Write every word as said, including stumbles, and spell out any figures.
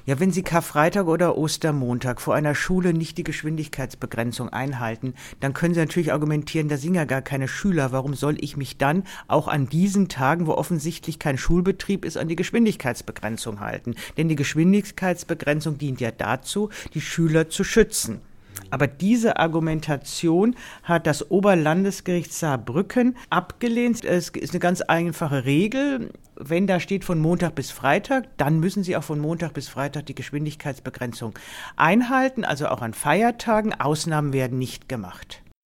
Ja, wenn Sie Karfreitag oder Ostermontag vor einer Schule nicht die Geschwindigkeitsbegrenzung einhalten, dann können Sie natürlich argumentieren, da sind ja gar keine Schüler. Warum soll ich mich dann auch an diesen Tagen, wo offensichtlich kein Schulbetrieb ist, an die Geschwindigkeitsbegrenzung halten? Denn die Geschwindigkeitsbegrenzung dient ja dazu, die Schüler zu schützen. Aber diese Argumentation hat das Oberlandesgericht Saarbrücken abgelehnt. Es ist eine ganz einfache Regel. Wenn da steht von Montag bis Freitag, dann müssen Sie auch von Montag bis Freitag die Geschwindigkeitsbegrenzung einhalten, also auch an Feiertagen. Ausnahmen werden nicht gemacht.